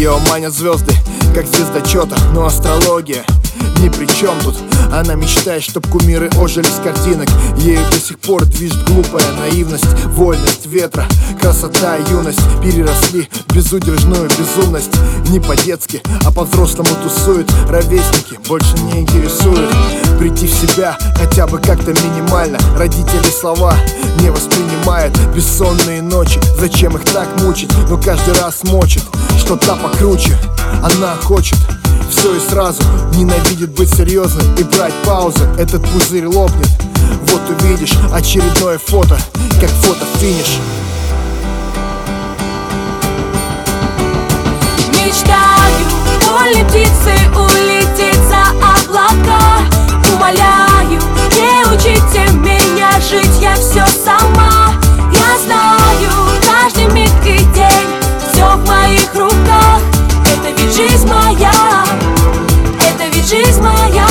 Ее манят звезды, как звездочета, но астрология ни при чем тут. Она мечтает, чтоб кумиры ожили с картинок. Ею до сих пор движет глупая наивность, вольность ветра, красота и юность переросли в безудержную безумность. Не по-детски, а по-взрослому тусуют. Ровесники больше не интересуют. Прийти в себя хотя бы как-то минимально. Родители слова не воспринимают. Бессонные ночи, зачем их так мучить? Но каждый раз мочит, что та покруче. Она хочет все и сразу, ненавидит быть серьезным и брать паузы. Этот пузырь лопнет, вот увидишь очередное фото, как фото-финиш. Мечтаю вольной птицей улететь за облака. Умоляю, не учите меня жить, я все сама. Я знаю, каждый миг и день, все в моих руках. Это ведь жизнь моя, это ведь жизнь моя.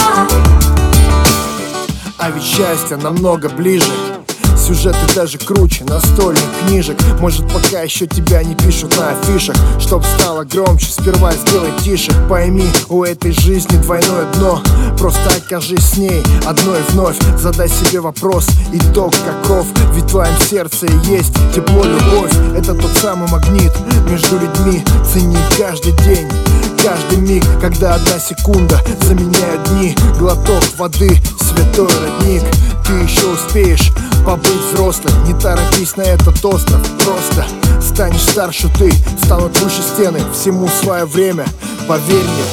А ведь счастье намного ближе, сюжеты даже круче настольных книжек. Может, пока еще тебя не пишут на афишах. Чтоб стало громче, сперва сделай тише. Пойми, у этой жизни двойное дно. Просто окажись с ней одной вновь. Задай себе вопрос, итог каков? Ведь в твоем сердце есть тепло, любовь. Это тот самый магнит между людьми. Цени каждый день, каждый миг, когда одна секунда заменяет дни. Глоток воды, святой родник. Ты еще успеешь побыть взрослым, не торопись на этот остров. Просто станешь старше ты, станут выше стены. Всему свое время, поверь мне.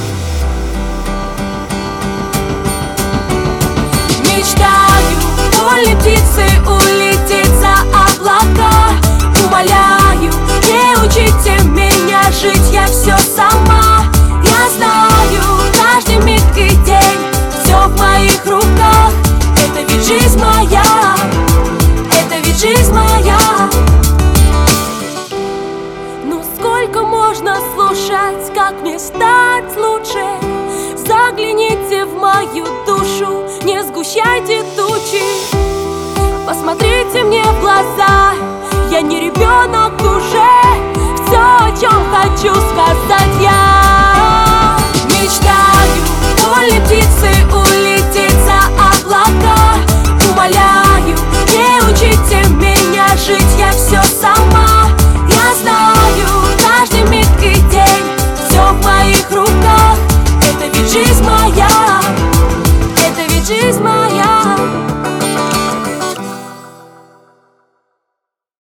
Мечтаю вольной птицей улететь за облака. Умоляю, не учите меня жить, я все сама. Я знаю, каждый миг и день, все в моих руках. Это ведь жизнь моя, это ведь жизнь моя. Ну сколько можно слушать, как мне стать лучше? Загляните в мою душу, не сгущайте тучи. Посмотрите мне в глаза, я не ребенок уже. Все, о чем хочу сказать я. Мечтаю вольной птицей